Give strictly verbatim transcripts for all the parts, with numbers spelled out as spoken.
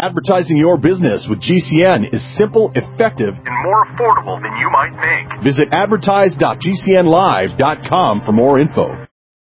Advertising your business with G C N is simple, effective, and more affordable than you might think. Visit advertise dot g c n live dot com for more info.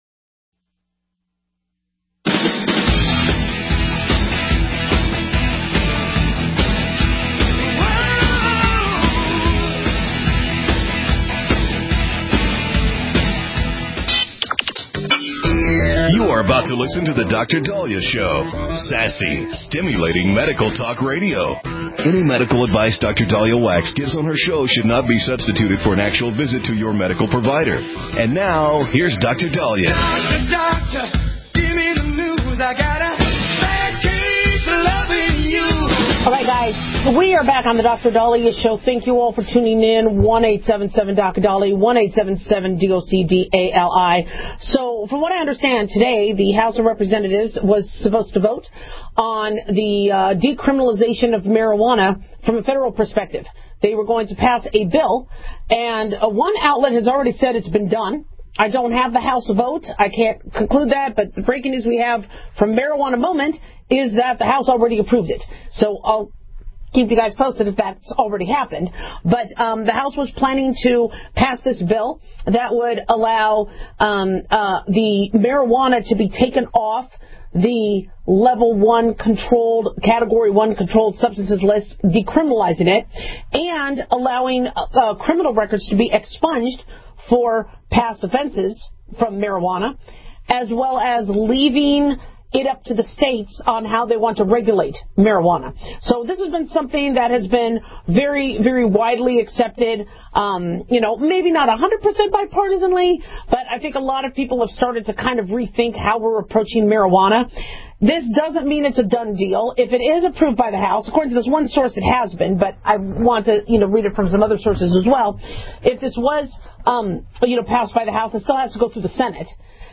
You are about to listen to the Doctor Dahlia Show. Sassy, stimulating medical talk radio. Any medical advice Doctor Dahlia Wax gives on her show should not be substituted for an actual visit to your medical provider. And now, here's Doctor Dahlia. Doctor, doctor, give me the news. I got a bad case of loving you. All right, guys, we are back on the Doctor Dahlia Show. Thank you all for tuning in. one eight seven seven D O C Dahlia, one eight seven seven D O C D A L I. So, from what I understand, today the House of Representatives was supposed to vote on the uh, decriminalization of marijuana from a federal perspective. They were going to pass a bill, and uh, one outlet has already said it's been done. I don't have the House vote. I can't conclude that, but the breaking news we have from Marijuana Moment is that the House already approved it. So I'll keep you guys posted if that's already happened. But um, the House was planning to pass this bill that would allow um, uh, the marijuana to be taken off the level one controlled, category one controlled substances list, decriminalizing it, and allowing uh, criminal records to be expunged for past offenses from marijuana, as well as leaving it up to the states on how they want to regulate marijuana. So this has been something that has been very, very widely accepted, um, you know, maybe not one hundred percent bipartisanly, but I think a lot of people have started to kind of rethink how we're approaching marijuana. This doesn't mean it's a done deal. If it is approved by the House, according to this one source, it has been, but I want to, you know, read it from some other sources as well. If this was, um, you know, passed by the House, it still has to go through the Senate.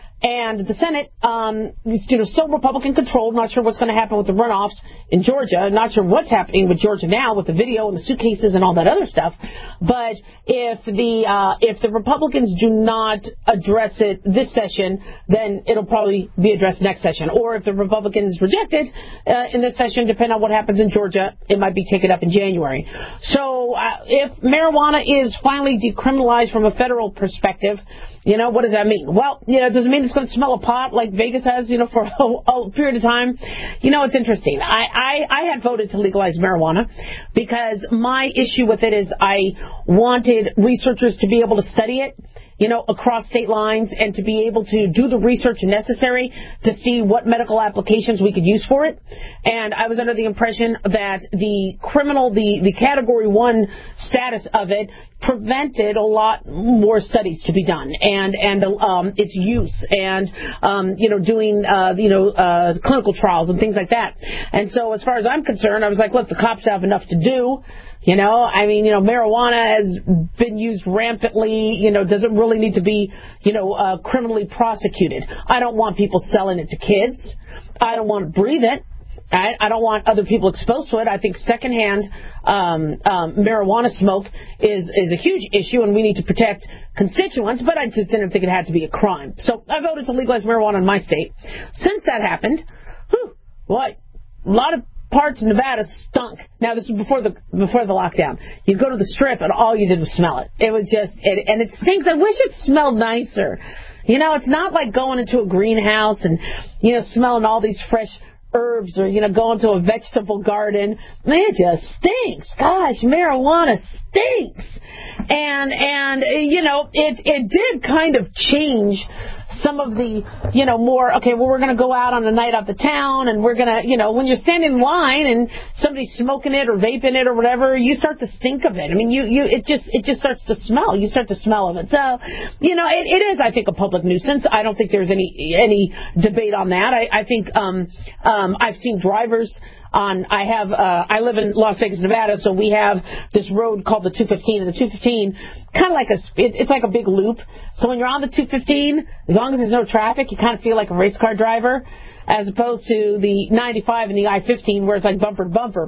And the Senate um, is, you know, still Republican-controlled. Not sure what's going to happen with the runoffs in Georgia. Not sure what's happening with Georgia now with the video and the suitcases and all that other stuff. But if the uh, if the Republicans do not address it this session, then it'll probably be addressed next session. Or if the Republicans reject it uh, in this session, depending on what happens in Georgia, it might be taken up in January. So uh, if marijuana is finally decriminalized from a federal perspective, you know, what does that mean? Well, you know, does it mean it's going to smell a pot like Vegas has, you know, for a, a period of time? You know, it's interesting. I, I, I had voted to legalize marijuana because my issue with it is I wanted researchers to be able to study it, you know, across state lines and to be able to do the research necessary to see what medical applications we could use for it. And I was under the impression that the criminal, the, the category one status of it prevented a lot more studies to be done and, and, um, its use and, um, you know, doing, uh, you know, uh, clinical trials and things like that. And so as far as I'm concerned, I was like, look, the cops have enough to do. You know, I mean, you know, marijuana has been used rampantly. You know, does it really need to be, you know, uh, criminally prosecuted? I don't want people selling it to kids. I don't want to breathe it. I, I don't want other people exposed to it. I think secondhand um, um, marijuana smoke is, is a huge issue, and we need to protect constituents, but I just didn't think it had to be a crime. So I voted to legalize marijuana in my state. Since that happened, whew, what, a lot of parts of Nevada stunk. Now, this was before the before the lockdown. You'd go to the Strip, and all you did was smell it. It was just, it, and it stinks. I wish it smelled nicer. You know, it's not like going into a greenhouse and, you know, smelling all these fresh herbs or, you know, going to a vegetable garden. It just stinks. Gosh, marijuana stinks. And, and you know, it, it did kind of change some of the, you know, more, okay, well, we're going to go out on a night out the town and we're going to, you know, when you're standing in line and somebody's smoking it or vaping it or whatever, you start to stink of it. I mean, you, you, it just, it just starts to smell. You start to smell of it. So, you know, it, it is, I think, a public nuisance. I don't think there's any, any debate on that. I, I think, um, um, I've seen drivers on, I have, uh, I live in Las Vegas, Nevada, so we have this road called the two fifteen, and the two fifteen, kind of like a, it, it's like a big loop. So when you're on the two fifteen, as long as there's no traffic, you kind of feel like a race car driver, as opposed to the ninety-five and the I fifteen, where it's like bumper to bumper.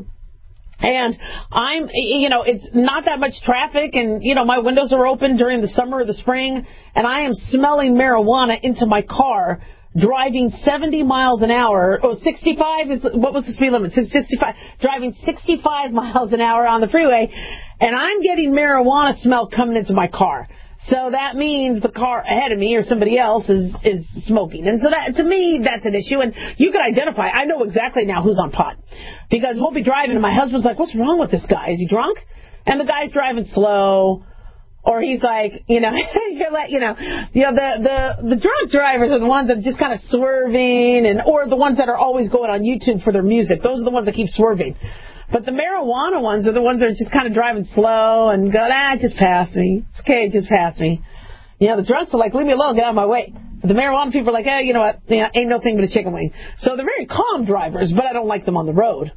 And I'm, you know, it's not that much traffic, and, you know, my windows are open during the summer or the spring, and I am smelling marijuana into my car driving seventy miles an hour, or sixty-five is, what was the speed limit? sixty-five, driving sixty-five miles an hour on the freeway, and I'm getting marijuana smell coming into my car. So that means the car ahead of me or somebody else is, is smoking. And so that, to me, that's an issue. And you can identify, I know exactly now who's on pot. Because we'll be driving and my husband's like, what's wrong with this guy? Is he drunk? And the guy's driving slow. Or he's like, you know, you're like, you know, you know, the, the, the drunk drivers are the ones that are just kind of swerving, and, or the ones that are always going on YouTube for their music. Those are the ones that keep swerving. But the marijuana ones are the ones that are just kind of driving slow and go, ah, just pass me. It's okay, just pass me. You know, the drunks are like, leave me alone, get out of my way. But the marijuana people are like, hey, you know what, you know, ain't no thing but a chicken wing. So they're very calm drivers, but I don't like them on the road.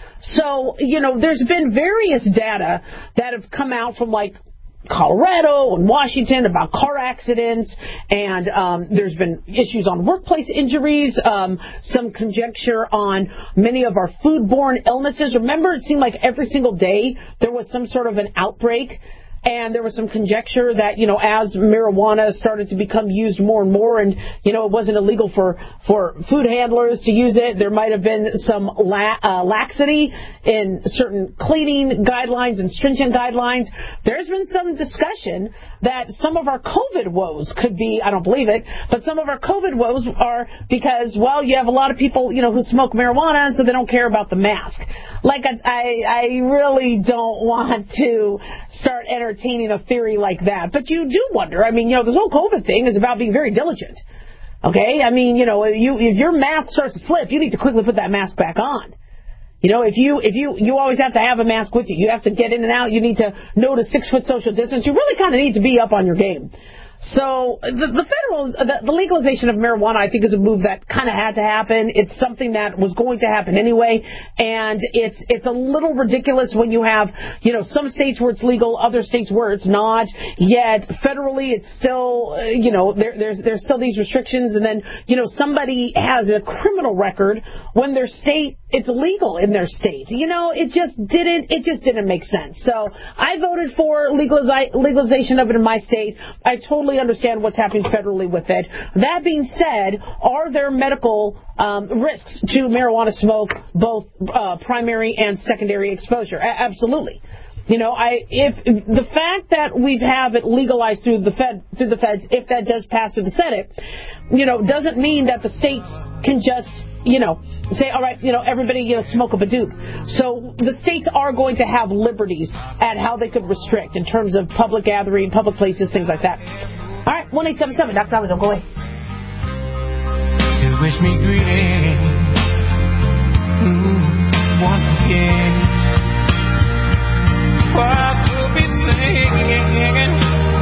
So, you know, there's been various data that have come out from, like, Colorado and Washington about car accidents, and um, there's been issues on workplace injuries, um, some conjecture on many of our foodborne illnesses. Remember, it seemed like every single day there was some sort of an outbreak, and there was some conjecture that, you know, as marijuana started to become used more and more, and, you know, it wasn't illegal for, for food handlers to use it, there might have been some la- uh, laxity in certain cleaning guidelines and stringent guidelines. There's been some discussion that some of our COVID woes could be, I don't believe it, but some of our COVID woes are because, well, you have a lot of people, you know, who smoke marijuana, so they don't care about the mask. Like, I, I, I really don't want to start entertaining a theory like that. But you do wonder. I mean, you know, this whole COVID thing is about being very diligent. Okay? I mean, you know, you, if your mask starts to slip, you need to quickly put that mask back on. You know, if you, if you, you always have to have a mask with you. You have to get in and out. You need to know the six foot social distance. You really kind of need to be up on your game. So the, the federal, the, the legalization of marijuana, I think, is a move that kind of had to happen. It's something that was going to happen anyway, and it's it's a little ridiculous when you have, you know, some states where it's legal, other states where it's not. Yet federally, it's still, uh, you know, there, there's there's still these restrictions, and then, you know, somebody has a criminal record when their state, it's legal in their state. You know, it just didn't it just didn't make sense. So I voted for legalize, legalization of it in my state. I totally understand what's happening federally with it. That being said, are there medical um, risks to marijuana smoke, both uh, primary and secondary exposure? A- absolutely. You know, I if, if the fact that we have it legalized through the Fed through the feds, if that does pass through the Senate, you know, doesn't mean that the states can just, you know, say, all right, you know, everybody, you know, smoke a badoop. So the states are going to have liberties at how they could restrict in terms of public gathering, public places, things like that. All right, one eight seven seven, Doctor Dolly, don't go away. To wish me greeting mm, once again. What will be singing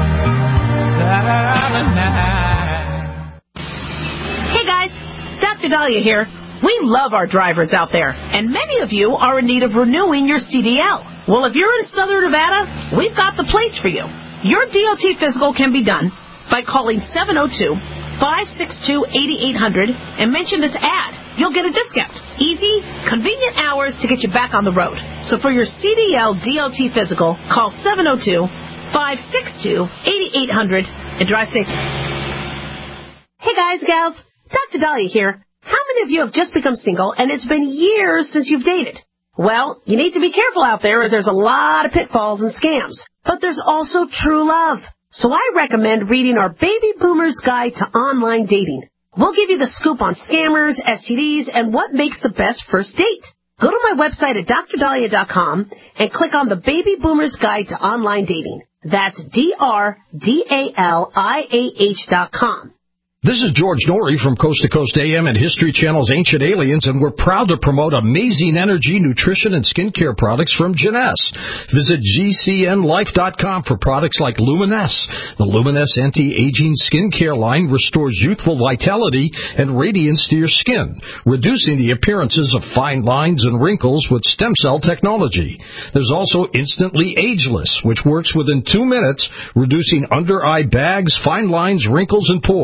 silent night. Hey guys, Doctor Dahlia here. We love our drivers out there, and many of you are in need of renewing your C D L. Well, if you're in Southern Nevada, we've got the place for you. Your D O T physical can be done by calling seven oh two, five six two, eight eight zero zero and mention this ad. You'll get a discount. Easy, convenient hours to get you back on the road. So for your C D L D O T physical, call seven oh two, five six two, eight eight zero zero and drive safe. Hey guys, gals, Doctor Dahlia here. How many of you have just become single and it's been years since you've dated? Well, you need to be careful out there as there's a lot of pitfalls and scams. But there's also true love. So I recommend reading our Baby Boomer's Guide to Online Dating. We'll give you the scoop on scammers, S T Ds, and what makes the best first date. Go to my website at dr dahlia dot com and click on the Baby Boomer's Guide to Online Dating. That's D R D A L I A H dot com. This is George Norrie from Coast to Coast A M and History Channel's Ancient Aliens, and we're proud to promote amazing energy, nutrition, and skincare products from Jeunesse. Visit G C N life dot com for products like Luminesse. The Luminesse anti-aging skincare line restores youthful vitality and radiance to your skin, reducing the appearances of fine lines and wrinkles with stem cell technology. There's also Instantly Ageless, which works within two minutes, reducing under-eye bags, fine lines, wrinkles, and pores.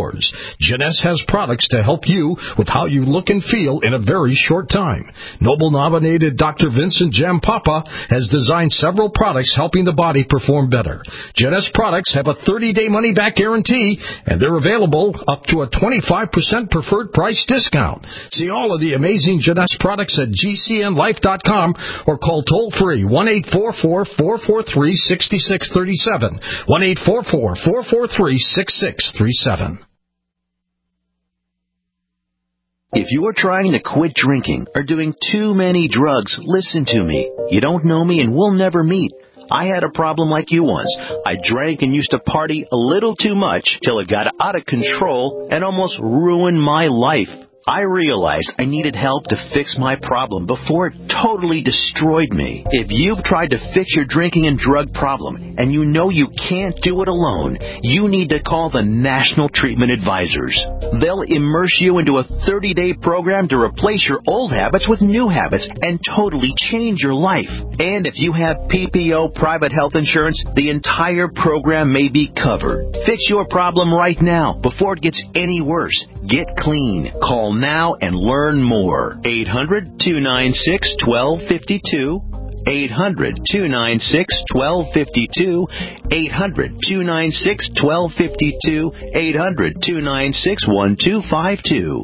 Jeunesse has products to help you with how you look and feel in a very short time. Nobel-nominated Doctor Vincent Jampapa has designed several products helping the body perform better. Jeunesse products have a thirty-day money-back guarantee, and they're available up to a twenty-five percent preferred price discount. See all of the amazing Jeunesse products at G C N life dot com or call toll-free one eight four four, four four three, six six three seven, one eight four four, four four three, six six three seven. If you're trying to quit drinking or doing too many drugs, listen to me. You don't know me and we'll never meet. I had a problem like you once. I drank and used to party a little too much till it got out of control and almost ruined my life. I realized I needed help to fix my problem before it totally destroyed me. If you've tried to fix your drinking and drug problem and you know you can't do it alone, you need to call the National Treatment Advisors. They'll immerse you into a thirty-day program to replace your old habits with new habits and totally change your life. And if you have P P O private health insurance, the entire program may be covered. Fix your problem right now before it gets any worse. Get clean. Call now and learn more. eight hundred, two nine six, one two five two. eight hundred, two nine six, one two five two. eight hundred, two nine six, one two five two. eight hundred, two nine six, one two five two.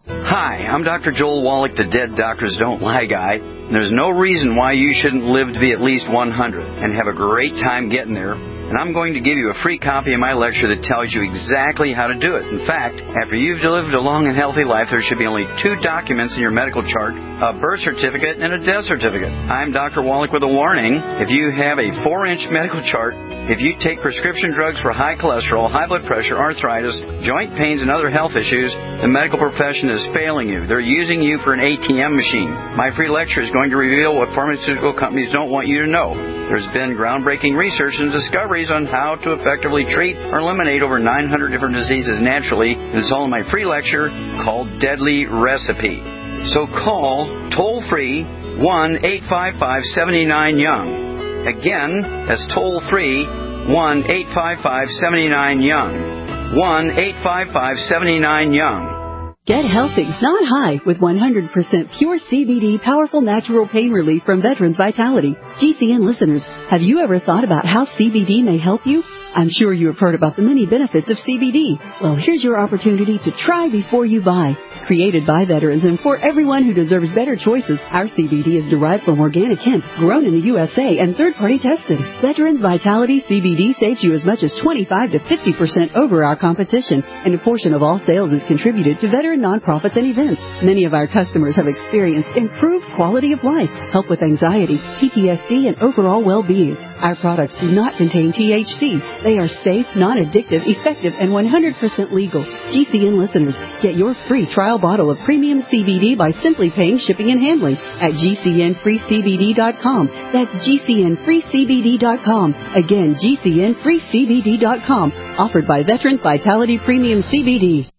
Hi, I'm Doctor Joel Wallach, the Dead Doctors Don't Lie guy. And there's no reason why you shouldn't live to be at least one hundred and have a great time getting there. And I'm going to give you a free copy of my lecture that tells you exactly how to do it. In fact, after you've lived a long and healthy life, there should be only two documents in your medical chart, a birth certificate and a death certificate. I'm Doctor Wallach with a warning. If you have a four-inch medical chart, if you take prescription drugs for high cholesterol, high blood pressure, arthritis, joint pains, and other health issues, the medical profession is failing you. They're using you for an A T M machine. My free lecture is going to reveal what pharmaceutical companies don't want you to know. There's been groundbreaking research and discoveries on how to effectively treat or eliminate over nine hundred different diseases naturally. And it's all in my free lecture called Deadly Recipe. So call toll-free one eight five five, seven nine young. Again, that's toll-free one eight five five, seven nine young. one eight five five, seven nine young. Get healthy, not high, with one hundred percent pure C B D powerful natural pain relief from Veterans Vitality. G C N listeners, have you ever thought about how C B D may help you? I'm sure you have heard about the many benefits of C B D. Well, here's your opportunity to try before you buy. Created by veterans and for everyone who deserves better choices, our C B D is derived from organic hemp, grown in the U S A, and third-party tested. Veterans Vitality C B D saves you as much as twenty-five to fifty percent over our competition, and a portion of all sales is contributed to veteran nonprofits and events. Many of our customers have experienced improved quality of life, help with anxiety, P T S D, and overall well-being. Our products do not contain T H C. They are safe, non-addictive, effective, and one hundred percent legal. G C N listeners, get your free trial bottle of premium C B D by simply paying shipping and handling at G C N free C B D dot com. That's G C N free C B D dot com. Again, G C N free C B D dot com. Offered by Veterans Vitality Premium C B D.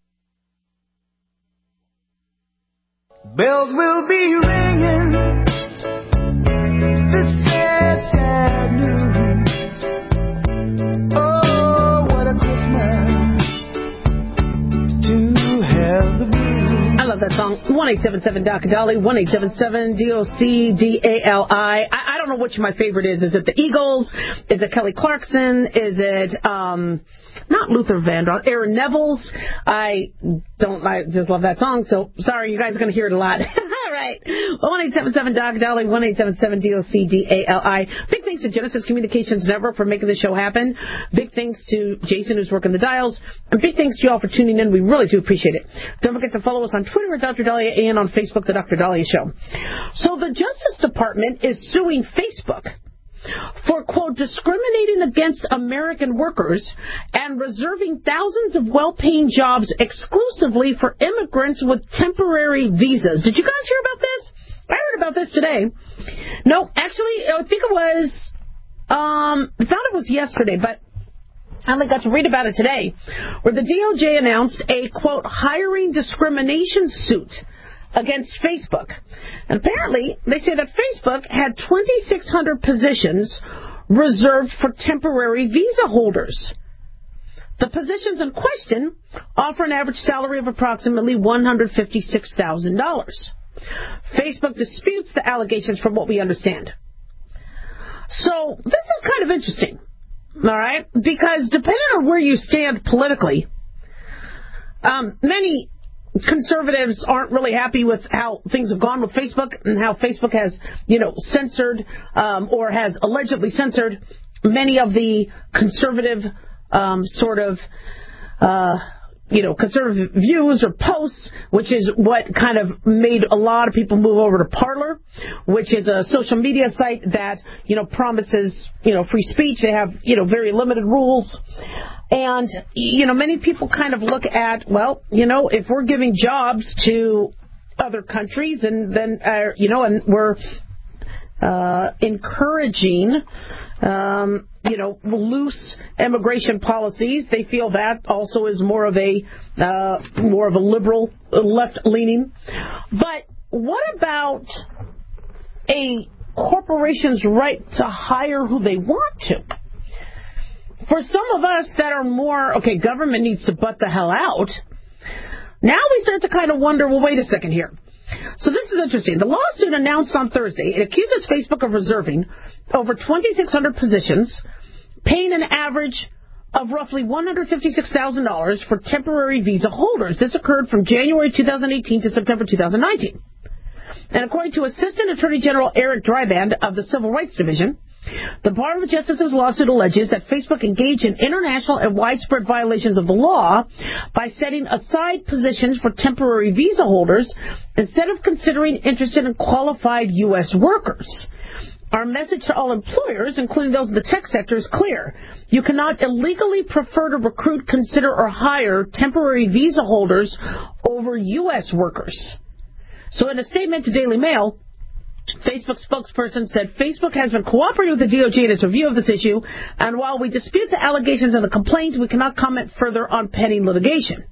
Bells will be ringing. This sad, sad news. Oh, what a Christmas to have the blues. I love that song. one eight seven seven D O C D A L Y, one eight seven seven D O C D A L I. I, I don't know which my favorite is. Is it the Eagles? Is it Kelly Clarkson? Is it, um, not Luther Vandross, Aaron Neville's? I don't, I just love that song, so sorry, you guys are going to hear it a lot. All right. one eight seven seven D O C D A L Y, one eight seven seven D O C D A L I. Big thanks to Genesis Communications Network for making the show happen. Big thanks to Jason, who's working the dials. And big thanks to you all for tuning in. We really do appreciate it. Don't forget to follow us on Twitter at Doctor Dahlia and on Facebook, The Doctor Dahlia Show. So the Justice Department is suing Facebook for, quote, discriminating against American workers and reserving thousands of well-paying jobs exclusively for immigrants with temporary visas. Did you guys hear about this? I heard about this today. No, actually, I think it was, um, I thought it was yesterday, but I only got to read about it today, where the D O J announced a, quote, hiring discrimination suit against Facebook. And apparently, they say that Facebook had twenty-six hundred positions reserved for temporary visa holders. The positions in question offer an average salary of approximately one hundred fifty-six thousand dollars. Facebook disputes the allegations from what we understand. So this is kind of interesting, all right? Because depending on where you stand politically, um, many conservatives aren't really happy with how things have gone with Facebook and how Facebook has, you know, censored um, or has allegedly censored many of the conservative um, sort of, uh, you know, conservative views or posts, which is what kind of made a lot of people move over to Parler, which is a social media site that, you know, promises, you know, free speech. They have, you know, very limited rules. And, you know, many people kind of look at, well, you know, if we're giving jobs to other countries and then, uh, you know, and we're uh, encouraging, um, you know, loose immigration policies, they feel that also is more of a, uh, more of a liberal, left-leaning. But what about a corporation's right to hire who they want to? For some of us that are more, okay, government needs to butt the hell out, now we start to kind of wonder, well, wait a second here. So this is interesting. The lawsuit announced on Thursday, it accuses Facebook of reserving over twenty-six hundred positions, paying an average of roughly one hundred fifty-six thousand dollars for temporary visa holders. This occurred from January two thousand eighteen to September two thousand nineteen. And according to Assistant Attorney General Eric Dryband of the Civil Rights Division, the Department of Justice's lawsuit alleges that Facebook engaged in international and widespread violations of the law by setting aside positions for temporary visa holders instead of considering interested and qualified U S workers. Our message to all employers, including those in the tech sector, is clear. You cannot illegally prefer to recruit, consider, or hire temporary visa holders over U S workers. So in a statement to Daily Mail, Facebook spokesperson said Facebook has been cooperating with the D O J in its review of this issue, and while we dispute the allegations in the complaint, we cannot comment further on pending litigation.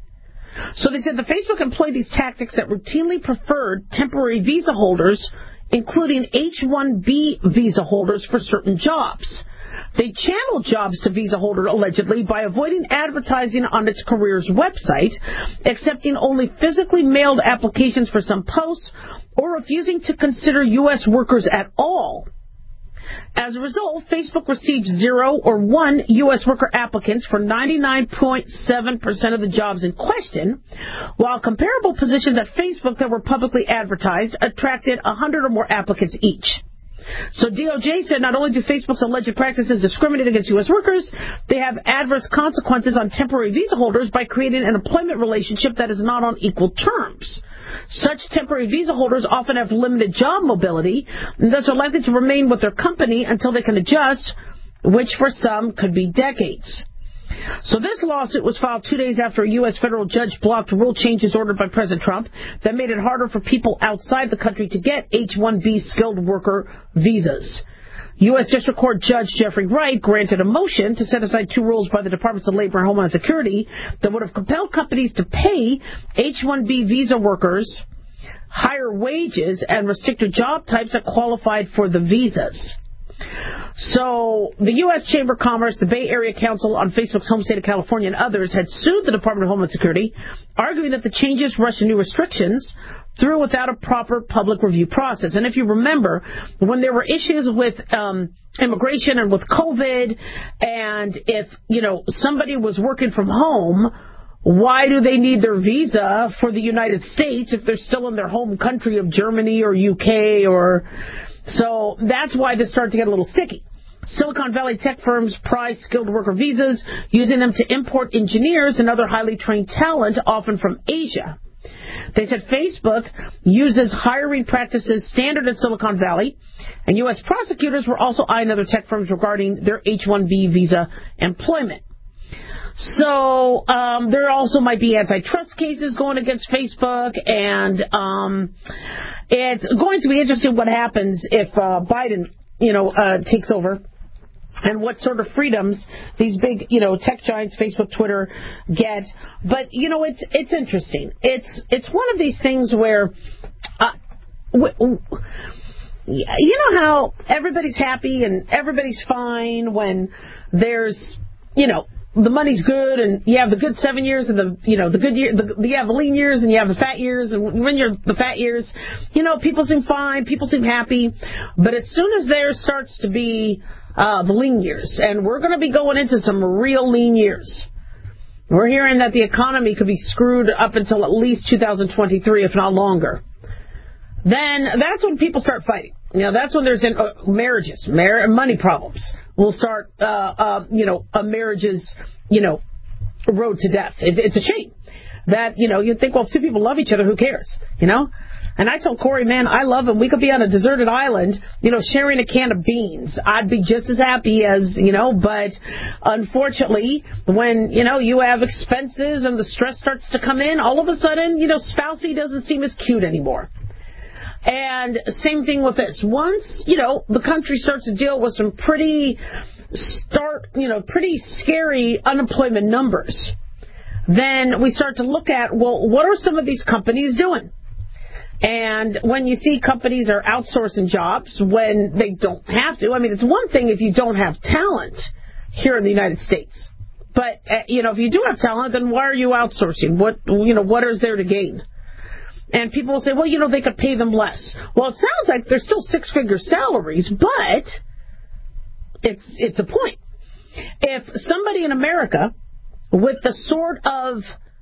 So they said the Facebook employed these tactics that routinely preferred temporary visa holders, including H one B visa holders for certain jobs. They channeled jobs to visa holders allegedly by avoiding advertising on its careers website, accepting only physically mailed applications for some posts, or refusing to consider U S workers at all. As a result, Facebook received zero or one U S worker applicants for ninety-nine point seven percent of the jobs in question, while comparable positions at Facebook that were publicly advertised attracted one hundred or more applicants each. So D O J said not only do Facebook's alleged practices discriminate against U S workers, they have adverse consequences on temporary visa holders by creating an employment relationship that is not on equal terms. Such temporary visa holders often have limited job mobility and thus are likely to remain with their company until they can adjust, which for some could be decades. So this lawsuit was filed two days after a U S federal judge blocked rule changes ordered by President Trump that made it harder for people outside the country to get H one B skilled worker visas. U S District Court Judge Jeffrey Wright granted a motion to set aside two rules by the Departments of Labor and Homeland Security that would have compelled companies to pay H one B visa workers higher wages and restricted job types that qualified for the visas. So the U S Chamber of Commerce, the Bay Area Council on Facebook's home state of California, and others had sued the Department of Homeland Security, arguing that the changes rushed new restrictions through without a proper public review process. And if you remember, when there were issues with um, immigration and with COVID, and if, you know, somebody was working from home, why do they need their visa for the United States if they're still in their home country of Germany or U K or... So that's why this started to get a little sticky. Silicon Valley tech firms prize skilled worker visas, using them to import engineers and other highly trained talent, often from Asia. They said Facebook uses hiring practices standard in Silicon Valley, and U S prosecutors were also eyeing other tech firms regarding their H one B visa employment. So um, there also might be antitrust cases going against Facebook, and um, it's going to be interesting what happens if uh, Biden, you know, uh, takes over, and what sort of freedoms these big, you know, tech giants, Facebook, Twitter, get. But you know, it's it's interesting. It's it's one of these things where, uh, w- w- you know how everybody's happy and everybody's fine when there's, you know, the money's good, and you have the good seven years, and the, you know, the good year, the, you have the lean years, and you have the fat years, and when you're the fat years, you know, people seem fine, people seem happy, but as soon as there starts to be uh, the lean years, and we're going to be going into some real lean years. We're hearing that the economy could be screwed up until at least two thousand twenty-three, if not longer. Then that's when people start fighting. You know, that's when there's in, uh, marriages, mar- money problems will start, uh, uh, you know, a marriage's, you know, road to death. It, it's a shame that, you know, you think, well, if two people love each other, who cares, you know? And I told Corey, man, I love him. We could be on a deserted island, you know, sharing a can of beans. I'd be just as happy as, you know, but unfortunately, when, you know, you have expenses and the stress starts to come in, all of a sudden, you know, spousey doesn't seem as cute anymore. And same thing with this. Once, you know, the country starts to deal with some pretty start, you know, pretty scary unemployment numbers, then we start to look at, well, what are some of these companies doing? And when you see companies are outsourcing jobs when they don't have to, I mean, it's one thing if you don't have talent here in the United States. But, uh, you know, if you do have talent, then why are you outsourcing? What, you know, what is there to gain? And people will say, well, you know, they could pay them less. Well, it sounds like they're still six-figure salaries, but it's it's a point. If somebody in America with the sort of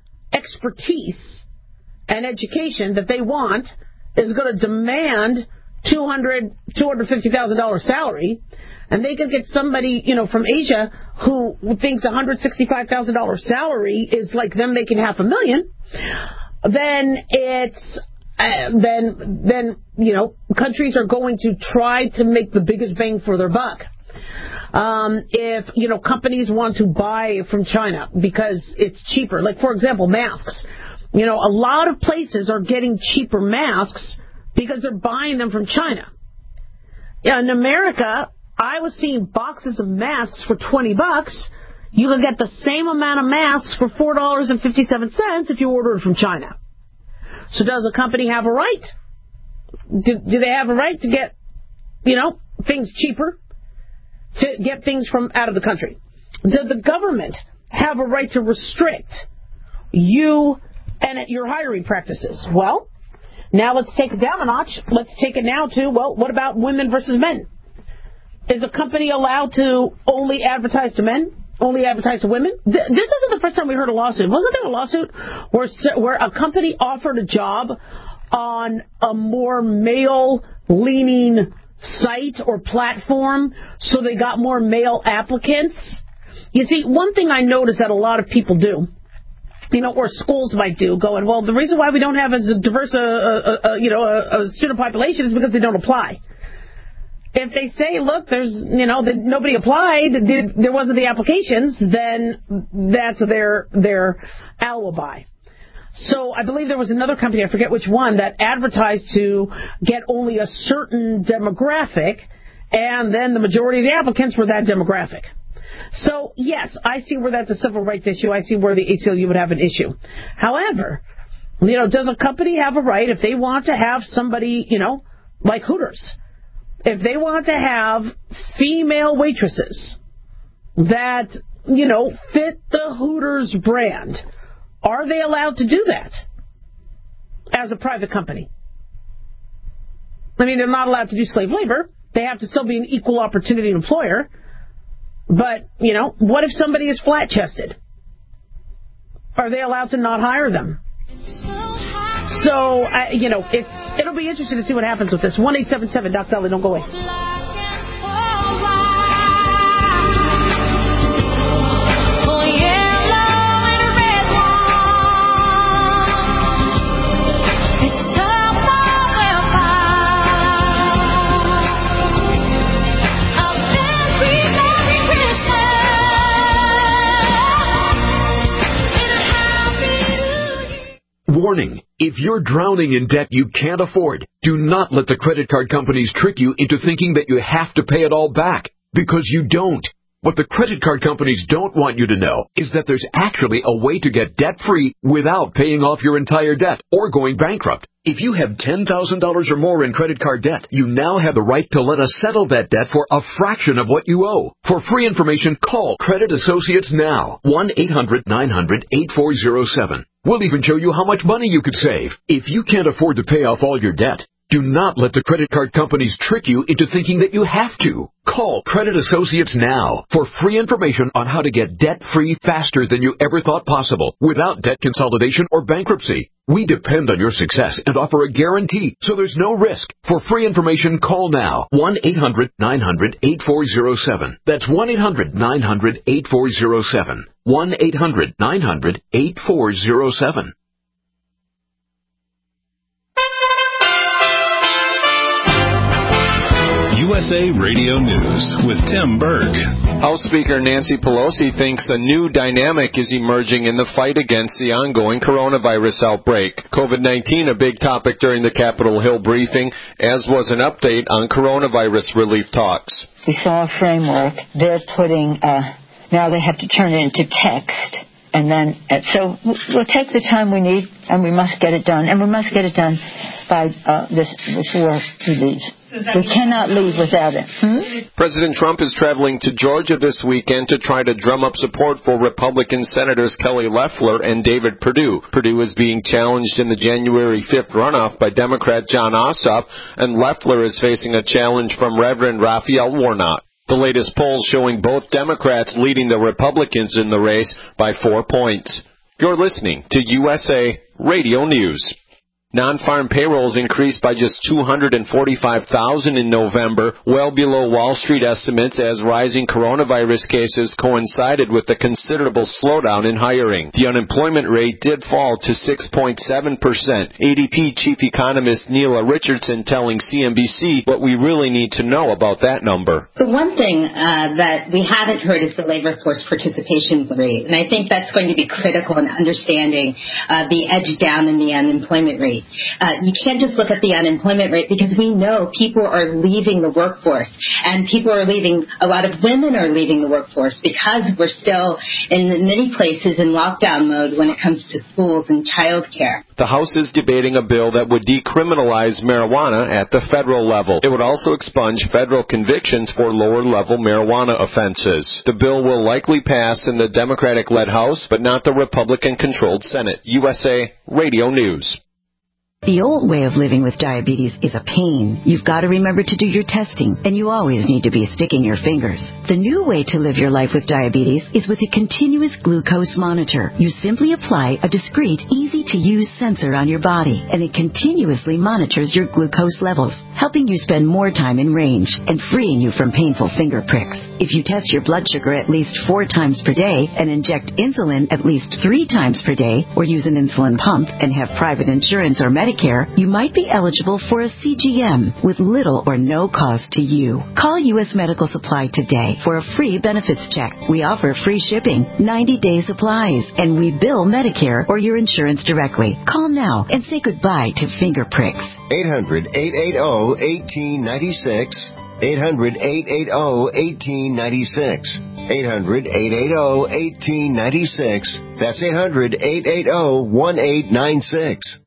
expertise and education that they want is going to demand two hundred thousand dollars, two hundred fifty thousand dollars salary, and they can get somebody, you know, from Asia who thinks one hundred sixty-five thousand dollars salary is like them making half a million, then it's uh, then then you know, countries are going to try to make the biggest bang for their buck. Um, if, you know, companies want to buy from China because it's cheaper, like, for example, masks. You know, a lot of places are getting cheaper masks because they're buying them from China. Yeah, in America, I was seeing boxes of masks for twenty bucks. You can get the same amount of masks for four dollars and fifty-seven cents if you order it from China. So does a company have a right? Do, do they have a right to get, you know, things cheaper? To get things from out of the country? Does the government have a right to restrict you and your hiring practices? Well, now let's take it down a notch. Let's take it now to, well, what about women versus men? Is a company allowed to only advertise to men? Only advertise to women? This isn't the first time we heard a lawsuit. Wasn't there a lawsuit where where a company offered a job on a more male-leaning site or platform so they got more male applicants? You see, one thing I notice that a lot of people do, you know, or schools might do, going, well, the reason why we don't have as diverse a, a, a you know a, a student population is because they don't apply. If they say, look, there's, you know, that nobody applied, there wasn't the applications, then that's their their alibi. So I believe there was another company, I forget which one, that advertised to get only a certain demographic, and then the majority of the applicants were that demographic. So, yes, I see where that's a civil rights issue. I see where the A C L U would have an issue. However, you know, does a company have a right if they want to have somebody, you know, like Hooters? If they want to have female waitresses that, you know, fit the Hooters brand, are they allowed to do that as a private company? I mean, they're not allowed to do slave labor. They have to still be an equal opportunity employer. But, you know, what if somebody is flat-chested? Are they allowed to not hire them? So, uh, you know, it's it'll be interesting to see what happens with this. one eight seven seven, Doc Dolly, don't go away. Warning, if you're drowning in debt you can't afford, do not let the credit card companies trick you into thinking that you have to pay it all back, because you don't. What the credit card companies don't want you to know is that there's actually a way to get debt-free without paying off your entire debt or going bankrupt. If you have ten thousand dollars or more in credit card debt, you now have the right to let us settle that debt for a fraction of what you owe. For free information, call Credit Associates now. one eight hundred nine hundred eight four zero seven. We'll even show you how much money you could save. If you can't afford to pay off all your debt, do not let the credit card companies trick you into thinking that you have to. Call Credit Associates now for free information on how to get debt-free faster than you ever thought possible without debt consolidation or bankruptcy. We depend on your success and offer a guarantee, so there's no risk. For free information, call now. one eight hundred nine hundred eight four zero seven. That's one eight hundred nine hundred eight four zero seven. one eight hundred nine hundred eight four zero seven. U S A Radio News with Tim Berg. House Speaker Nancy Pelosi thinks a new dynamic is emerging in the fight against the ongoing coronavirus outbreak. COVID nineteen, a big topic during the Capitol Hill briefing, as was an update on coronavirus relief talks. We saw a framework. They're putting, uh, now they have to turn it into text. And then, so we'll take the time we need, and we must get it done. And we must get it done by uh, this before we leave. We cannot leave without it. Hmm? President Trump is traveling to Georgia this weekend to try to drum up support for Republican Senators Kelly Loeffler and David Perdue. Perdue is being challenged in the January fifth runoff by Democrat John Ossoff, and Loeffler is facing a challenge from Reverend Raphael Warnock. The latest polls showing both Democrats leading the Republicans in the race by four points. You're listening to U S A Radio News. Non-farm payrolls increased by just two hundred forty-five thousand in November, well below Wall Street estimates as rising coronavirus cases coincided with the considerable slowdown in hiring. The unemployment rate did fall to six point seven percent. A D P chief economist Neela Richardson telling C N B C what we really need to know about that number. The one thing uh, that we haven't heard is the labor force participation rate, and I think that's going to be critical in understanding uh, the edge down in the unemployment rate. Uh, you can't just look at the unemployment rate because we know people are leaving the workforce, and people are leaving, a lot of women are leaving the workforce because we're still in many places in lockdown mode when it comes to schools and childcare. The House is debating a bill that would decriminalize marijuana at the federal level. It would also expunge federal convictions for lower-level marijuana offenses. The bill will likely pass in the Democratic-led House, but not the Republican-controlled Senate. U S A Radio News. The old way of living with diabetes is a pain. You've got to remember to do your testing, and you always need to be sticking your fingers. The new way to live your life with diabetes is with a continuous glucose monitor. You simply apply a discreet, easy-to-use sensor on your body, and it continuously monitors your glucose levels, helping you spend more time in range and freeing you from painful finger pricks. If you test your blood sugar at least four times per day and inject insulin at least three times per day, or use an insulin pump and have private insurance or Medicare, you might be eligible for a C G M with little or no cost to you. Call U S Medical Supply today for a free benefits check. We offer free shipping, ninety-day supplies, and we bill Medicare or your insurance directly. Call now and say goodbye to finger pricks. eight hundred eight eight zero one eight nine six. eight hundred eight eight zero one eight nine six. eight hundred eight eight zero one eight nine six. That's eight hundred eight eight zero one eight nine six.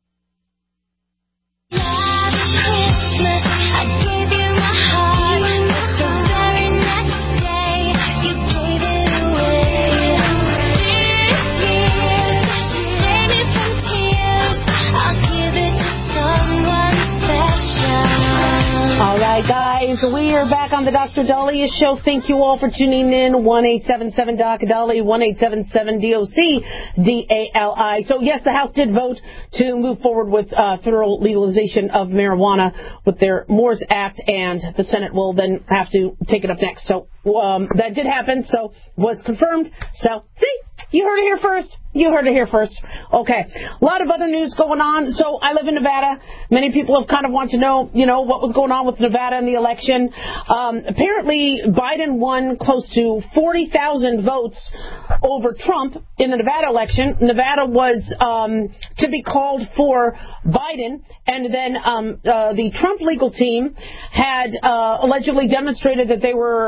All right, guys, we are back on the Doctor Dahlia Show. Thank you all for tuning in. one eight seven seven D O C Dahlia, one eight seven seven D O C D A L I. So, yes, the House did vote to move forward with uh, federal legalization of marijuana with their Moores Act, and the Senate will then have to take it up next. So um, that did happen, so was confirmed. So, see, you heard it here first. You heard it here first. Okay. A lot of other news going on. So I live in Nevada. Many people have kind of wanted to know, you know, what was going on with Nevada in the election. Um, apparently, Biden won close to forty thousand votes over Trump in the Nevada election. Nevada was um, to be called for Biden, and then um, uh, the Trump legal team had uh, allegedly demonstrated that they were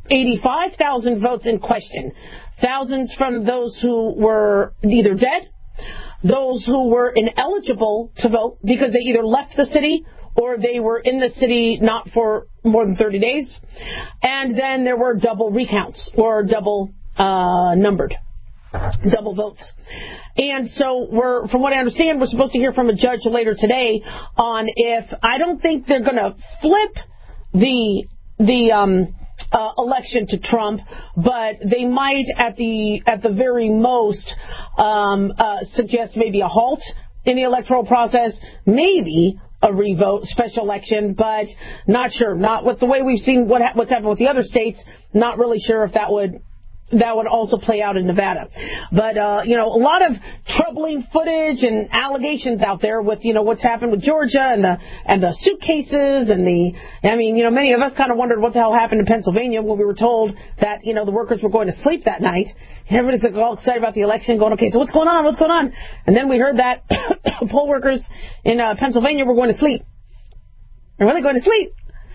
eighty-five thousand votes in question. Thousands from those who were either dead, those who were ineligible to vote because they either left the city or they were in the city not for more than thirty days. And then there were double recounts or double uh, numbered, double votes. And so we're, from what I understand, we're supposed to hear from a judge later today on if, I don't think they're going to flip the the um, uh, election to Trump, but they might at the at the very most um, uh, suggest maybe a halt in the electoral process, maybe a revote, special election, but not sure. Not with the way we've seen what ha- what's happened with the other states. Not really sure if that would that would also play out in Nevada. But, uh, you know, a lot of troubling footage and allegations out there with, you know, what's happened with Georgia and the and the suitcases and the, I mean, you know, many of us kind of wondered what the hell happened in Pennsylvania when we were told that, you know, the workers were going to sleep that night. And everybody's like all excited about the election, going, okay, so what's going on? What's going on? And then we heard that poll workers in uh, Pennsylvania were going to sleep. They're really going to sleep.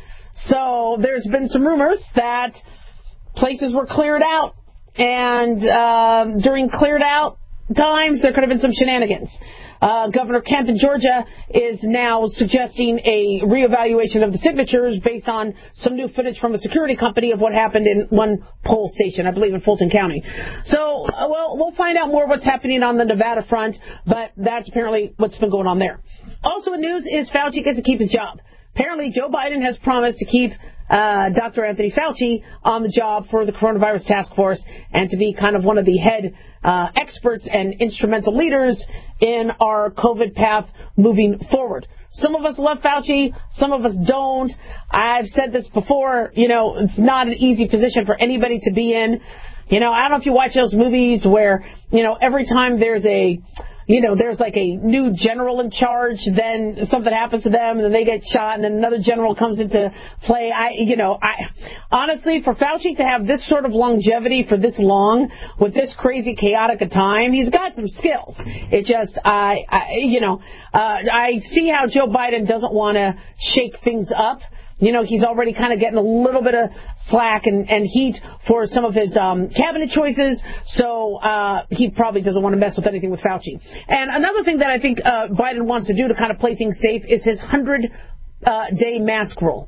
So there's been some rumors that places were cleared out. And um, during cleared out times, there could have been some shenanigans. Uh, Governor Kemp in Georgia is now suggesting a reevaluation of the signatures based on some new footage from a security company of what happened in one poll station, I believe in Fulton County. So, uh, well, we'll find out more what's happening on the Nevada front, but that's apparently what's been going on there. Also in news is Fauci gets to keep his job. Apparently, Joe Biden has promised to keep uh, Doctor Anthony Fauci on the job for the coronavirus task force and to be kind of one of the head uh, experts and instrumental leaders in our COVID path moving forward. Some of us love Fauci, some of us don't. I've said this before, you know, it's not an easy position for anybody to be in. You know, I don't know if you watch those movies where, you know, every time there's a You know, there's like a new general in charge, then something happens to them, and then they get shot, and then another general comes into play. I, you know, I honestly, for Fauci to have this sort of longevity for this long, with this crazy chaotic a time, he's got some skills. It just, I, I you know, uh, I see how Joe Biden doesn't want to shake things up. You know, he's already kind of getting a little bit of slack and, and heat for some of his um, cabinet choices, so uh, he probably doesn't want to mess with anything with Fauci. And another thing that I think uh, Biden wants to do to kind of play things safe is his hundred-day uh, mask rule.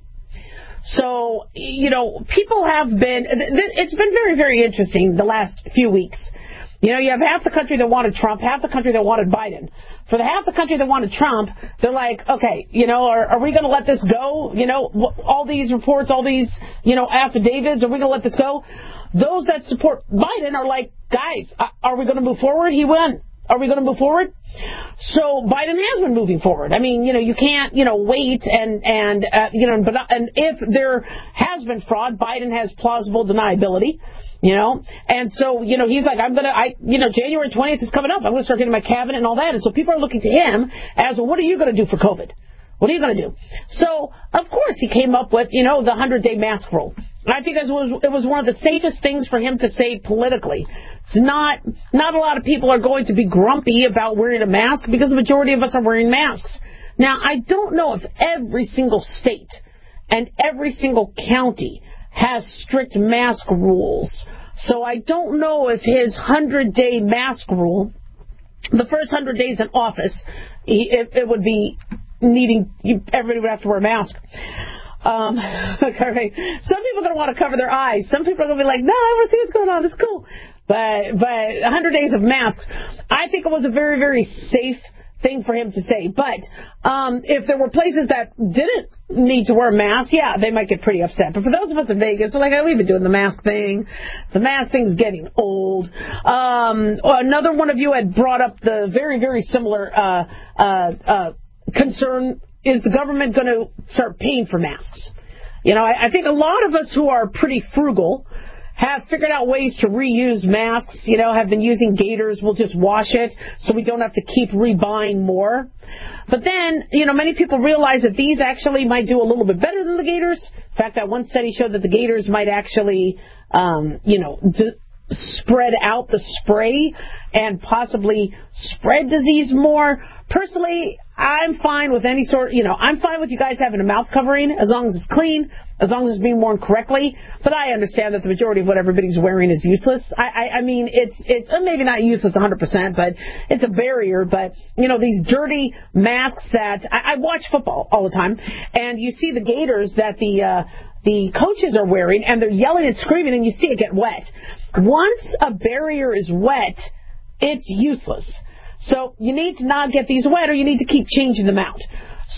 So, you know, people have been, it's been very, very interesting the last few weeks. You know, you have half the country that wanted Trump, half the country that wanted Biden. For the half the country that wanted Trump, they're like, okay, you know, are, are we going to let this go? You know, all these reports, all these, you know, affidavits, are we going to let this go? Those that support Biden are like, guys, are we going to move forward? He won. Are we going to move forward? So Biden has been moving forward. I mean, you know, you can't, you know, wait and, and uh, you know, but and if there has been fraud, Biden has plausible deniability, you know. And so, you know, he's like, I'm going to, I, you know, January twentieth is coming up. I'm going to start getting my cabinet and all that. And so people are looking to him as, well, what are you going to do for COVID? What are you going to do? So, of course, he came up with, you know, the hundred-day mask rule. And I think it was, it was one of the safest things for him to say politically. It's not, not a lot of people are going to be grumpy about wearing a mask because the majority of us are wearing masks. Now, I don't know if every single state and every single county has strict mask rules. So I don't know if his hundred-day mask rule, the first hundred days in office, it, it would be needing, everybody would have to wear a mask. Um, okay. Some people are going to want to cover their eyes. Some people are going to be like, no, I want to see what's going on. It's cool. But, but one hundred days of masks, I think it was a very, very safe thing for him to say. But um, if there were places that didn't need to wear a mask, yeah, they might get pretty upset. But for those of us in Vegas, we're like, oh, we've been doing the mask thing. The mask thing's getting old. Um, another one of you had brought up the very, very similar uh, uh, uh, concern. Is the government going to start paying for masks? You know, I, I think a lot of us who are pretty frugal have figured out ways to reuse masks, you know, have been using gaiters. We'll just wash it so we don't have to keep rebuying more. But then, you know, many people realize that these actually might do a little bit better than the gaiters. In fact, that one study showed that the gaiters might actually, um, you know, d- spread out the spray and possibly spread disease more. Personally, I'm fine with any sort, you know, I'm fine with you guys having a mouth covering as long as it's clean, as long as it's being worn correctly. But I understand that the majority of what everybody's wearing is useless. I, I, I mean, it's, it's maybe not useless one hundred percent, but it's a barrier. But, you know, these dirty masks that, I, I watch football all the time, and you see the gaiters that the, uh, the coaches are wearing, and they're yelling and screaming, and you see it get wet. Once a barrier is wet, it's useless. So you need to not get these wet, or you need to keep changing them out.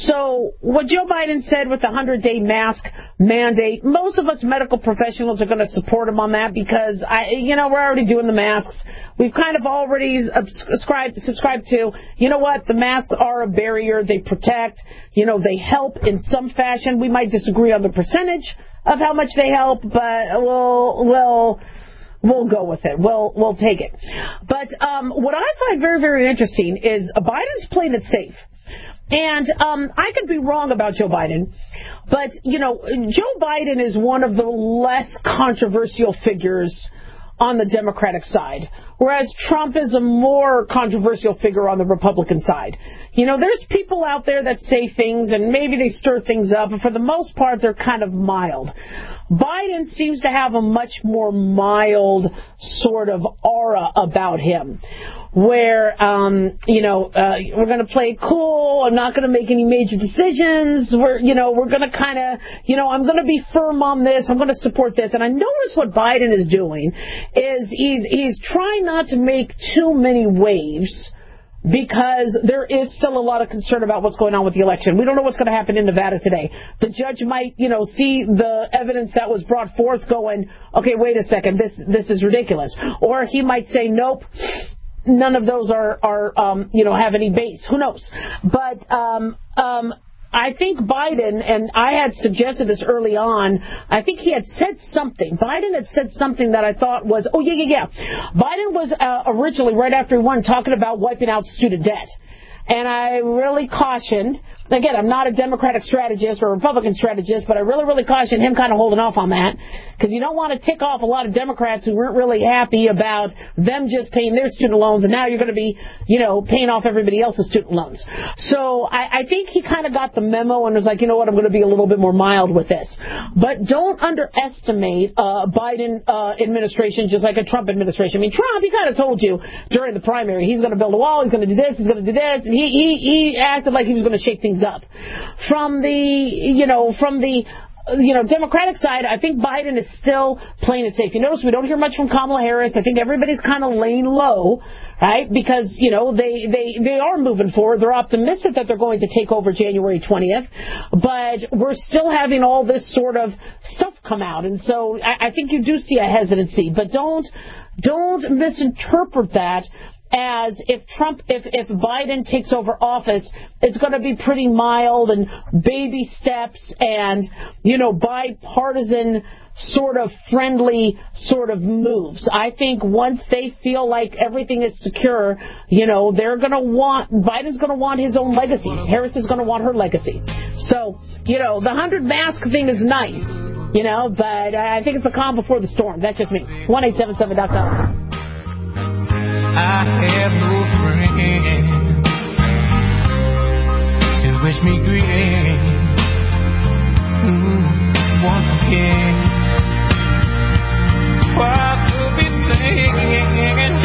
So what Joe Biden said with the hundred-day mask mandate, most of us medical professionals are going to support him on that because, I, you know, we're already doing the masks. We've kind of already subscribed, subscribed to, you know what, the masks are a barrier. They protect. You know, they help in some fashion. We might disagree on the percentage of how much they help, but we'll, we'll, We'll go with it. We'll we'll take it. But um, what I find very, very interesting is Biden's playing it safe. And um, I could be wrong about Joe Biden, but, you know, Joe Biden is one of the less controversial figures on the Democratic side, whereas Trump is a more controversial figure on the Republican side. You know, there's people out there that say things, and maybe they stir things up, but for the most part, they're kind of mild. Biden seems to have a much more mild sort of aura about him, where, um, you know, uh, we're going to play cool. I'm not going to make any major decisions. We're, you know, we're going to kind of, you know, I'm going to be firm on this. I'm going to support this. And I notice what Biden is doing is he's, he's trying not to make too many waves, because there is still a lot of concern about what's going on with the election. We don't know what's going to happen in Nevada today. The judge might, you know, see the evidence that was brought forth going, okay, wait a second, this this is ridiculous. Or he might say, nope, none of those are, are um, you know, have any base. Who knows? But um, um, I think Biden, and I had suggested this early on, I think he had said something. Biden had said something that I thought was, oh, yeah, yeah, yeah. Biden was uh, originally, right after he won, talking about wiping out student debt. And I really cautioned, again, I'm not a Democratic strategist or a Republican strategist, but I really, really cautioned him kind of holding off on that, because you don't want to tick off a lot of Democrats who weren't really happy about them just paying their student loans, and now you're going to be, you know, paying off everybody else's student loans. So I, I think he kind of got the memo and was like, you know what, I'm going to be a little bit more mild with this. But don't underestimate uh, Biden uh, administration just like a Trump administration. I mean, Trump, he kind of told you during the primary, he's going to build a wall, he's going to do this, he's going to do this, and he, he, he acted like he was going to shake things up. From the, you know, from the, you know, Democratic side, I think Biden is still playing it safe. You notice we don't hear much from Kamala Harris. I think everybody's kind of laying low, right? Because, you know, they, they, they are moving forward. They're optimistic that they're going to take over January twentieth. But we're still having all this sort of stuff come out. And so I, I think you do see a hesitancy. But don't, don't misinterpret that as if Trump, if, if Biden takes over office, it's going to be pretty mild and baby steps and, you know, bipartisan sort of friendly sort of moves. I think once they feel like everything is secure, you know, they're going to want, Biden's going to want his own legacy. Harris is going to want her legacy. So, you know, the hundred mask thing is nice, you know, but I think it's the calm before the storm. That's just me. one eight seven seven dot com. I have no friend to wish me greeting. Mm, once again, I could be singing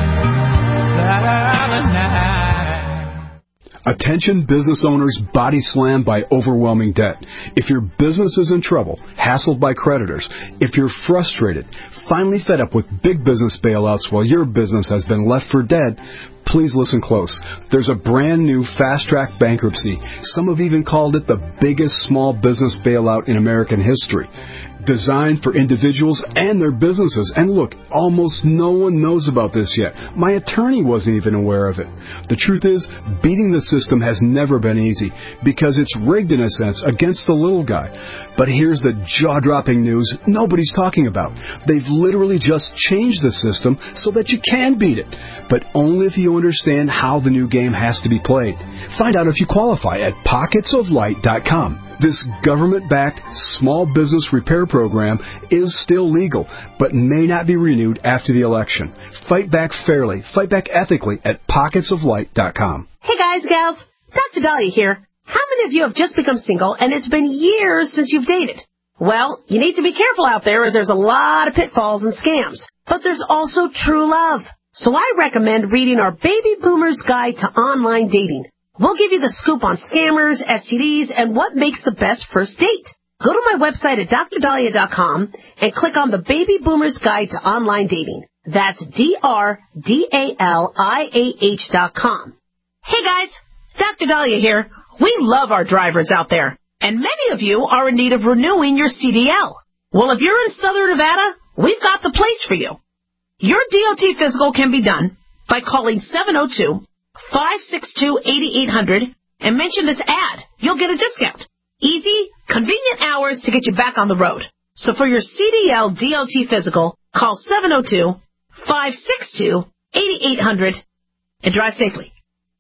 silent night. Attention business owners body slammed by overwhelming debt. If your business is in trouble, hassled by creditors, if you're frustrated, finally fed up with big business bailouts while your business has been left for dead, please listen close. There's a brand new fast-track bankruptcy. Some have even called it the biggest small business bailout in American history. Designed for individuals and their businesses. And look, almost no one knows about this yet. My attorney wasn't even aware of it. The truth is, beating the system has never been easy because it's rigged in a sense against the little guy. But here's the jaw-dropping news nobody's talking about. They've literally just changed the system so that you can beat it, but only if you understand how the new game has to be played. Find out if you qualify at pockets of light dot com. This government-backed small business repair program is still legal, but may not be renewed after the election. Fight back fairly, fight back ethically at pockets of light dot com. Hey guys, gals. Doctor Dahlia here. How many of you have just become single and it's been years since you've dated? Well, you need to be careful out there as there's a lot of pitfalls and scams. But there's also true love. So I recommend reading our Baby Boomer's Guide to Online Dating. We'll give you the scoop on scammers, S T Ds, and what makes the best first date. Go to my website at dr dahlia dot com and click on the Baby Boomer's Guide to Online Dating. That's D R D A L I A H dot com. Hey guys, Doctor Dahlia here. We love our drivers out there, and many of you are in need of renewing your C D L. Well, if you're in Southern Nevada, we've got the place for you. Your D O T physical can be done by calling seven oh two, five six two, eight eight hundred and mention this ad. You'll get a discount. Easy, convenient hours to get you back on the road. So for your C D L D O T physical, call seven oh two, five six two, eight eight hundred and drive safely.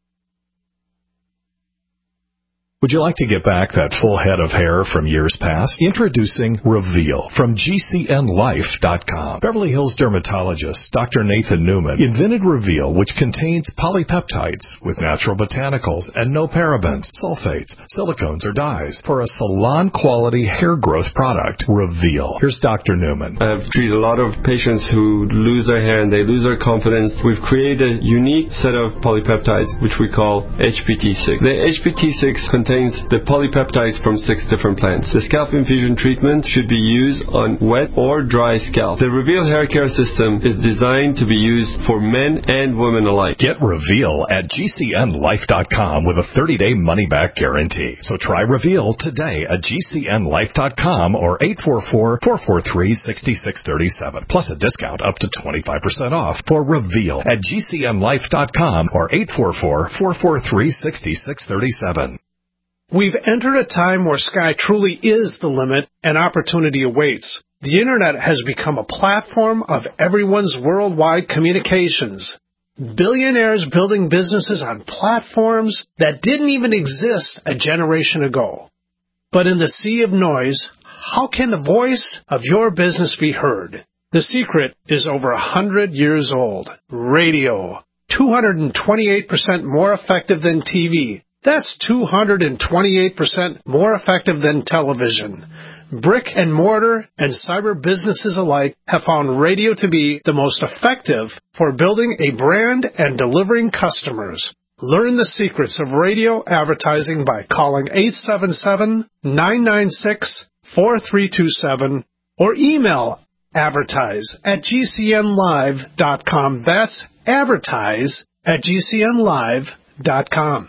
Would you like to get back that full head of hair from years past? Introducing Reveal from G C N Life dot com. Beverly Hills dermatologist Doctor Nathan Newman invented Reveal, which contains polypeptides with natural botanicals and no parabens, sulfates, silicones, or dyes for a salon-quality hair growth product. Reveal. Here's Doctor Newman. I've treated a lot of patients who lose their hair and they lose their confidence. We've created a unique set of polypeptides, which we call H P T six. The H P T six contains the polypeptides from six different plants. The scalp infusion treatment should be used on wet or dry scalp. The Reveal hair care system is designed to be used for men and women alike. Get Reveal at G C N Life dot com with a thirty-day money-back guarantee. So try Reveal today at G C N Life dot com or eight four four, four four three, six six three seven. Plus a discount up to twenty-five percent off for Reveal at G C N Life dot com or eight four four, four four three, six six three seven. We've entered a time where sky truly is the limit and opportunity awaits. The Internet has become a platform of everyone's worldwide communications. Billionaires building businesses on platforms that didn't even exist a generation ago. But in the sea of noise, how can the voice of your business be heard? The secret is over a hundred years old. Radio. two hundred twenty-eight percent more effective than T V. That's two hundred twenty-eight percent more effective than television. Brick and mortar and cyber businesses alike have found radio to be the most effective for building a brand and delivering customers. Learn the secrets of radio advertising by calling eight seven seven, nine nine six, four three two seven or email advertise at G C N Live dot com. That's advertise at G C N Live dot com.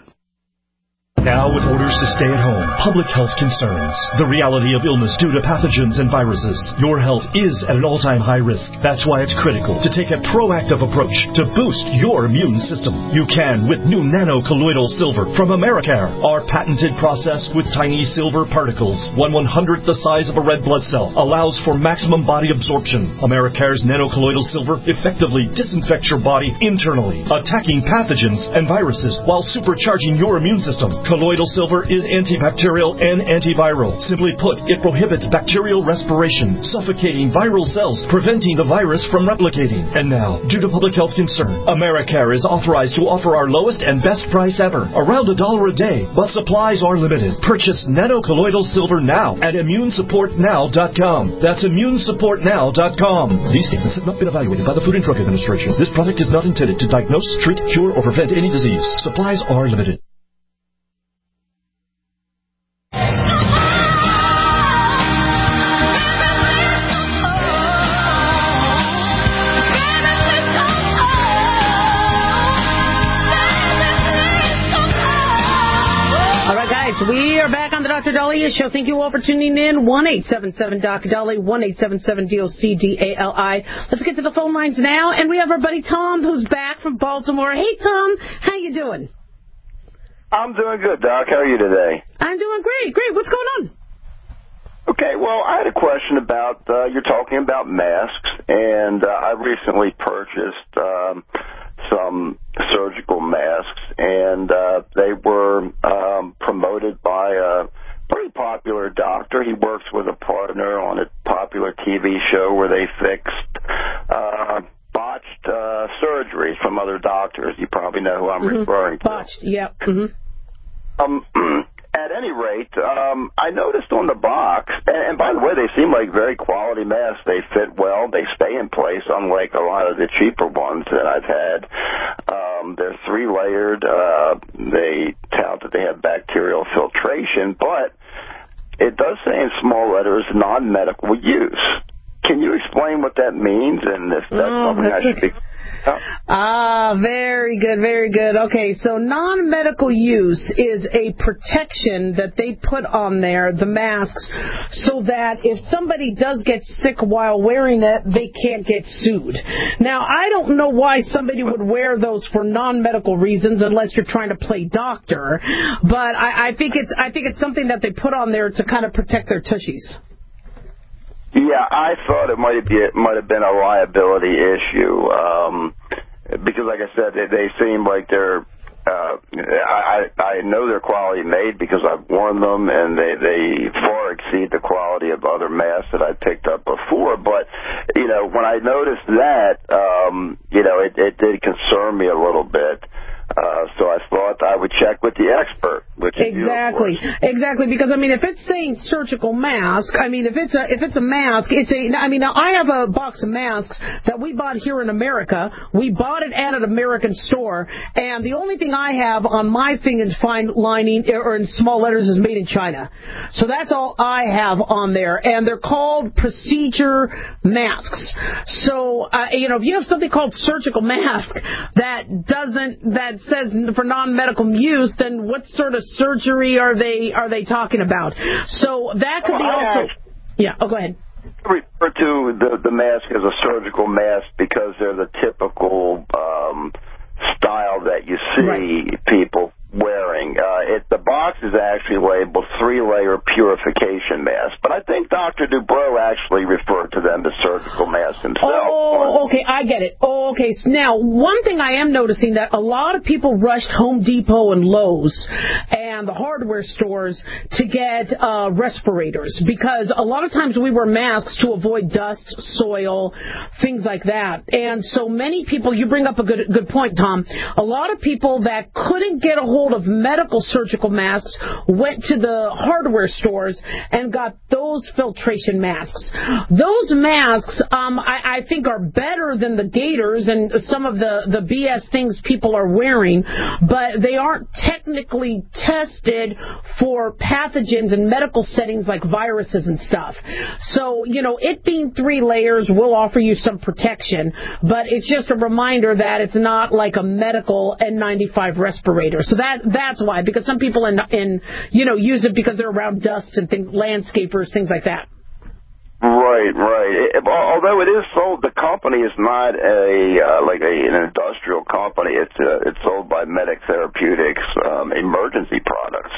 Now with orders to stay at home, public health concerns, the reality of illness due to pathogens and viruses, your health is at an all-time high risk. That's why it's critical to take a proactive approach to boost your immune system. You can with new nano-colloidal silver from Americare. Our patented process with tiny silver particles, one one-hundredth the size of a red blood cell, allows for maximum body absorption. Americare's nano-colloidal silver effectively disinfects your body internally, attacking pathogens and viruses while supercharging your immune system. Colloidal silver is antibacterial and antiviral. Simply put, it prohibits bacterial respiration, suffocating viral cells, preventing the virus from replicating. And now, due to public health concern, Americare is authorized to offer our lowest and best price ever, around a dollar a day, but supplies are limited. Purchase nano-colloidal silver now at immune support now dot com. That's immune support now dot com. These statements have not been evaluated by the Food and Drug Administration. This product is not intended to diagnose, treat, cure, or prevent any disease. Supplies are limited. We are back on the Doctor Dahlia Show. Thank you all for tuning in. one eight seven seven D O C Dahlia, one eight seven seven D O C D A L I. Let's get to the phone lines now, and we have our buddy Tom, who's back from Baltimore. Hey, Tom, how you doing? I'm doing good, Doc. How are you today? I'm doing great. Great. What's going on? Okay, well, I had a question about, uh, you're talking about masks, and uh, I recently purchased um, some surgical masks, and uh, they were um, promoted by a pretty popular doctor. He works with a partner on a popular T V show where they fixed uh, botched uh, surgeries from other doctors. You probably know who I'm mm-hmm. referring to. Botched, yep. Mm-hmm. Um, at any rate, um, I noticed on the box, and, and by the way, they seem like very quality masks. They fit well. They stay in place, unlike a lot of the cheaper ones that I've had. Um, they're three-layered. Uh, they tout that they have bacterial filtration, but it does say in small letters, non-medical use. Can you explain what that means and if that's oh, something that's I should a... be... Oh. Ah, very good, very good. Okay, so non-medical use is a protection that they put on there, the masks, so that if somebody does get sick while wearing it, they can't get sued. Now, I don't know why somebody would wear those for non-medical reasons unless you're trying to play doctor, but I, I think it's I think it's something that they put on there to kind of protect their tushies. Yeah, I thought it might be it might have been a liability issue um, because, like I said, they, they seem like they're. Uh, I I know they're quality made because I've worn them, and they they far exceed the quality of other masks that I picked up before. But you know, when I noticed that, um, you know, it, it did concern me a little bit. Uh, so I thought I would check with the expert. Which exactly, you, exactly. Because I mean, if it's saying surgical mask, I mean, if it's a if it's a mask, it's a. I mean, now I have a box of masks that we bought here in America. We bought it at an American store, and the only thing I have on my thing in fine lining or in small letters is made in China. So that's all I have on there, and they're called procedure masks. So uh, you know, if you have something called surgical mask that doesn't that says for non-medical use, then what sort of surgery are they are they talking about? So that could be also. Yeah. Oh, go ahead. I refer to the the mask as a surgical mask because they're the typical um, style that you see right. people wearing. Uh, it, the box is actually labeled three-layer purification mask, but I think Doctor Dubrow actually referred to them as surgical masks himself. Oh, okay, I get it. Oh, okay. So now, one thing I am noticing that a lot of people rushed Home Depot and Lowe's and the hardware stores to get uh, respirators because a lot of times we wear masks to avoid dust, soil, things like that. And so many people, you bring up a good good point, Tom, a lot of people that couldn't get a hold of medical surgical masks went to the hardware stores and got those filtration masks. Those masks, um, I, I think, are better than the gaiters and some of the, the B S things people are wearing, but they aren't technically tested for pathogens in medical settings like viruses and stuff. So, you know, it being three layers will offer you some protection, but it's just a reminder that it's not like a medical N ninety-five respirator. So that That's why, because some people in, in, you know, use it because they're around dust and things, landscapers, things like that. Right, right. It, although it is sold, the company is not a uh, like a, an industrial company. It's uh, it's sold by Medic Therapeutics, um, emergency products,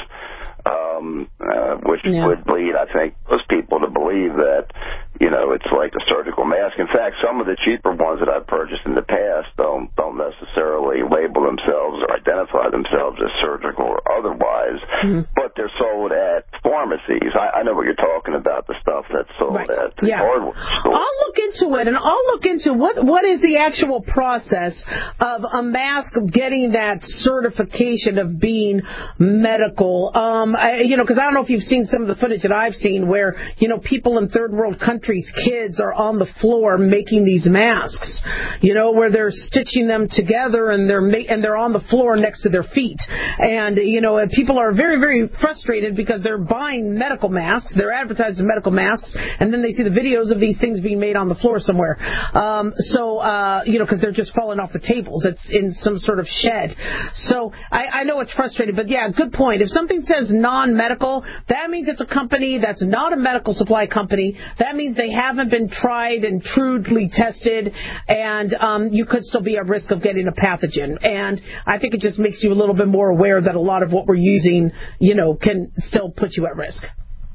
um, uh, which yeah. would lead, I think, most people to believe that, you know, it's like a surgical mask. In fact, some of the cheaper ones that I've purchased in the past don't don't necessarily label themselves or identify themselves as surgical or otherwise, mm-hmm. but they're sold at pharmacies. I, I know what you're talking about, the stuff that's sold right. at the yeah. hardware store. I'll look into it, and I'll look into what what is the actual process of a mask getting that certification of being medical. Um, I, you know, because I don't know if you've seen some of the footage that I've seen where, you know, people in third world countries, kids are on the floor making these masks, you know, where they're stitching them together and they're ma- and they're on the floor next to their feet. And, you know, people are very, very frustrated because they're buying medical masks, they're advertised as medical masks, and then they see the videos of these things being made on the floor somewhere. Um, so, uh, you know, because they're just falling off the tables. It's in some sort of shed. So I, I know it's frustrating, but yeah, good point. If something says non-medical, that means it's a company that's not a medical supply company. That means they haven't been tried and truly tested, and um, you could still be at risk of getting a pathogen. And I think it just makes you a little bit more aware that a lot of what we're using, you know, can still put you at risk.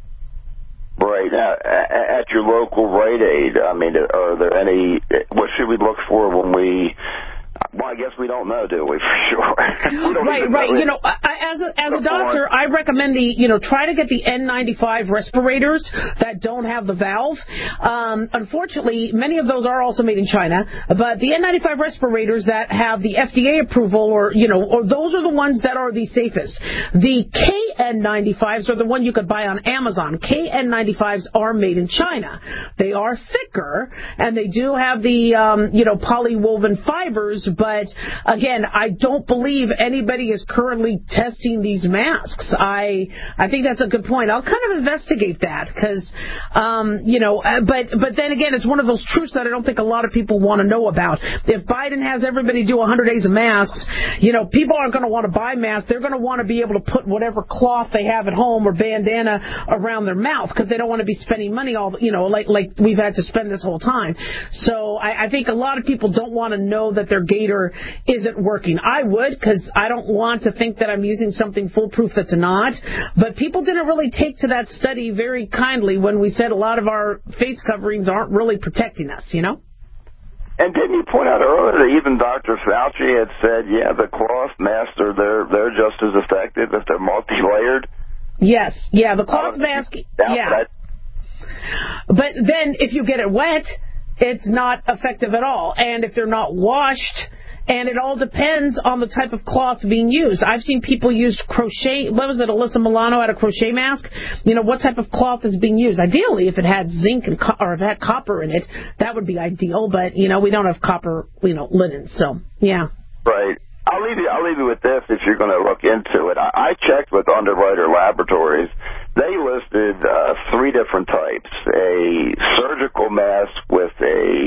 Right. Now, at your local Rite Aid, I mean, are there any, what should we look for when we, Well, I guess we don't know, do we, for sure? we don't right, right. You know, I, as a, as a doctor, I recommend the, you know, try to get the N ninety-five respirators that don't have the valve. Um, unfortunately, many of those are also made in China, but the N ninety-five respirators that have the F D A approval, or, you know, or those are the ones that are the safest. The K N ninety-fives are the one you could buy on Amazon. K N ninety-fives are made in China. They are thicker, and they do have the, um, you know, polywoven fibers. But again, I don't believe anybody is currently testing these masks. I I think that's a good point. I'll kind of investigate that because, um, you know, uh, but but then again, it's one of those truths that I don't think a lot of people want to know about. If Biden has everybody do one hundred days of masks, you know, people aren't going to want to buy masks. They're going to want to be able to put whatever cloth they have at home or bandana around their mouth because they don't want to be spending money all, you know, like like we've had to spend this whole time. So I, I think a lot of people don't want to know that their gator isn't working. I would, because I don't want to think that I'm using something foolproof that's not. But people didn't really take to that study very kindly when we said a lot of our face coverings aren't really protecting us, you know? And didn't you point out earlier that even Doctor Fauci had said, yeah, the cloth masks are they're they're just as effective if they're multi-layered? Yes, yeah, the cloth mask, yeah. But then if you get it wet, it's not effective at all. And if they're not washed, and it all depends on the type of cloth being used. I've seen people use crochet. What was it? Alyssa Milano had a crochet mask. You know, what type of cloth is being used? Ideally, if it had zinc and co- or if it had copper in it, that would be ideal. But, you know, we don't have copper, you know, linen. So, yeah. Right. I'll leave you, I'll leave you with this if you're going to look into it. I, I checked with Underwriter Laboratories. They listed uh, three different types. A surgical mask with a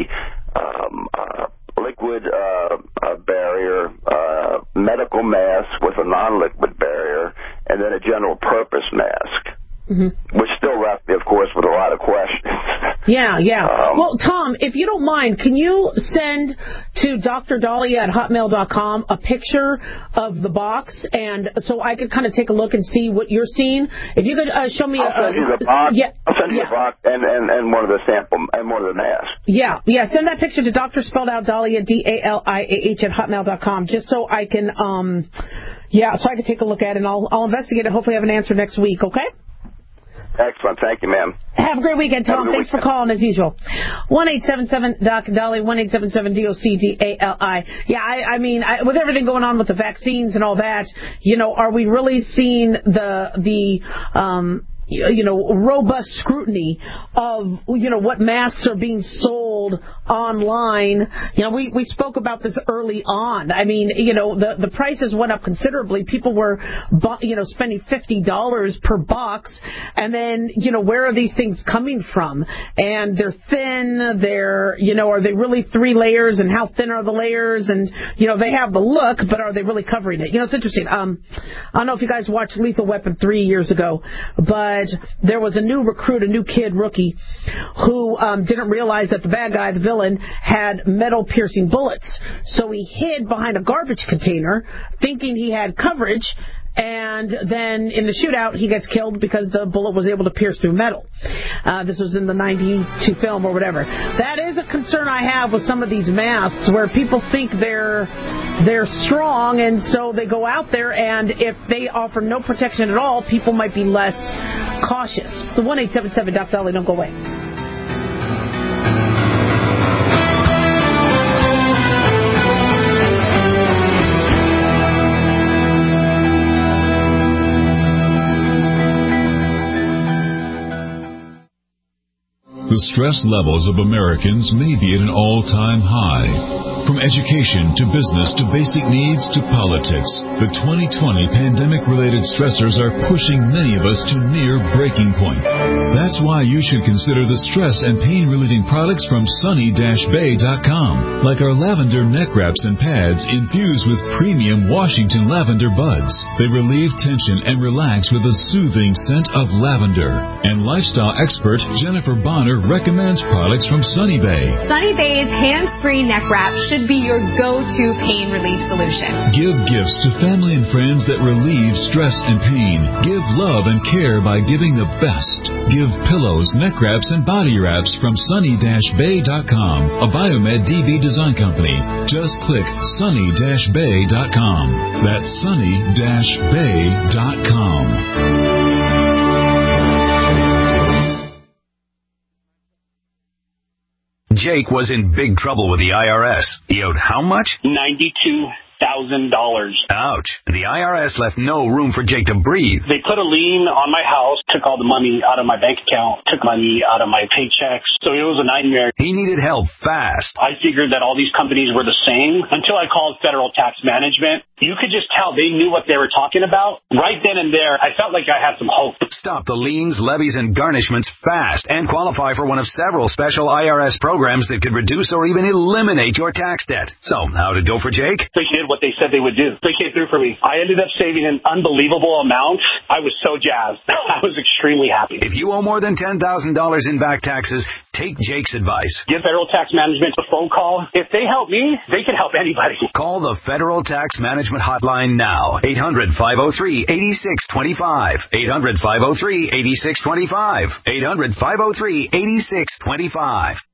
um, uh, liquid uh, uh, barrier, uh, medical mask with a non-liquid barrier, and then a general purpose mask. Mm-hmm. Which still left me, of course, with a lot of questions. Yeah, yeah. Um, well, Tom, if you don't mind, can you send to Doctor Dahlia at hotmail dot com a picture of the box, and so I could kind of take a look and see what you're seeing? If you could uh, show me I'll a, send you the box. Yeah, I'll send you yeah. the box and, and, and one of the sample and one of the masks. Yeah, yeah. Send that picture to Doctor spelled out Dahlia D A L I A H at hotmail dot com, just so I can, um, yeah, so I can take a look at it, and I'll I'll investigate it. Hopefully, have an answer next week. Okay. Excellent. Thank you, ma'am. Have a great weekend, Tom. Thanks weekend. for calling, as usual. one eight seven seven D O C Dali, one eight seven seven D O C D A L I. Yeah, I, I mean, I, with everything going on with the vaccines and all that, you know, are we really seeing the, the, um, you know, robust scrutiny of, you know, what masks are being sold online? You know, we, we spoke about this early on. I mean, you know, the, the prices went up considerably. People were, you know, spending fifty dollars per box. And then, you know, where are these things coming from? And they're thin. They're, you know, are they really three layers? And how thin are the layers? And, you know, they have the look, but are they really covering it? You know, it's interesting. Um, I don't know if you guys watched Lethal Weapon three years ago, but there was a new recruit, a new kid, rookie, who um, didn't realize that the bad guy, the villain, had metal-piercing bullets. So he hid behind a garbage container, thinking he had coverage, and then in the shootout, he gets killed because the bullet was able to pierce through metal. Uh, this was in the ninety-two film or whatever. That is a concern I have with some of these masks, where people think they're they're strong, and so they go out there, and if they offer no protection at all, people might be less cautious. The one eight seven seven Doc Dolly, don't go away. The stress levels of Americans may be at an all-time high. From education to business to basic needs to politics, the twenty twenty pandemic-related stressors are pushing many of us to near breaking point. That's why you should consider the stress and pain-relieving products from sunny dash bay dot com, like our lavender neck wraps and pads infused with premium Washington lavender buds. They relieve tension and relax with a soothing scent of lavender. And lifestyle expert Jennifer Bonner expert recommends products from Sunny Bay. Sunny Bay's hands-free neck wrap should be your go-to pain relief solution. Give gifts to family and friends that relieve stress and pain. Give love and care by giving the best. Give pillows, neck wraps, and body wraps from sunny dash bay dot com, a Biomed D B design company. Just click sunny dash bay dot com. That's sunny dash bay dot com. Jake was in big trouble with the I R S. He owed how much? ninety-two thousand dollars. Ouch. The I R S left no room for Jake to breathe. They put a lien on my house, took all the money out of my bank account, took money out of my paychecks. So it was a nightmare. He needed help fast. I figured that all these companies were the same until I called Federal Tax Management. You could just tell they knew what they were talking about. Right then and there, I felt like I had some hope. Stop the liens, levies, and garnishments fast and qualify for one of several special I R S programs that could reduce or even eliminate your tax debt. So, how'd it go for Jake? They did what they said they would do. They came through for me. I ended up saving an unbelievable amount. I was so jazzed. I was extremely happy. If you owe more than ten thousand dollars in back taxes, take Jake's advice. Give Federal Tax Management a phone call. If they help me, they can help anybody. Call the Federal Tax Management Hotline now. eight hundred, five oh three, eight six two five. eight hundred, five oh three, eight six two five. eight hundred, five oh three, eight six two five.